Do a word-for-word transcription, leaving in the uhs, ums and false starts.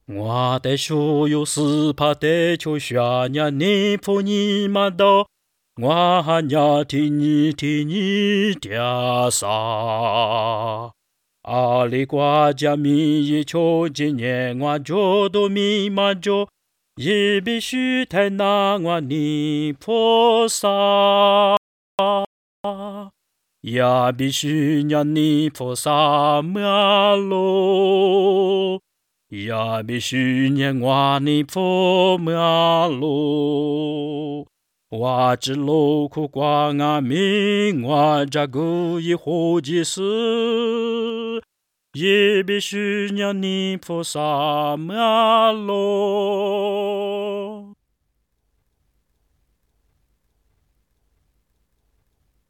我的手有斯帕的球下呀，你扑你妈的，我喊呀替你替你嗲啥？阿里瓜加米一球今年我就都米嘛就，也必须太难我你菩萨。呀，必须让你菩萨马路，呀，必须让我你菩马路。我只路苦光啊命，我这个以后的事，也必须让你菩萨马路。